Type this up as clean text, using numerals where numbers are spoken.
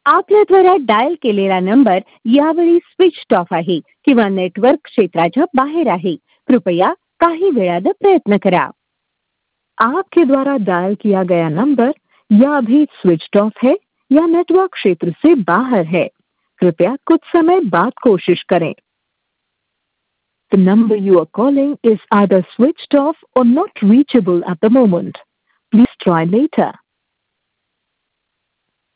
आपल्याद्वारा dial केलेला number यावेळी switched off आहे किंवा नेटवर्क क्षेत्राच्या बाहेर आहे. कृपया काही वेळानं प्रयत्न करा. आपके द्वारा डायल किया गया नंबर या अभी स्विच्ड ऑफ है या नेटवर्क क्षेत्र से बाहर है. कृपया कुछ समय बाद कोशिश करें. The number you are calling is either switched off or not reachable at the moment. Please try later.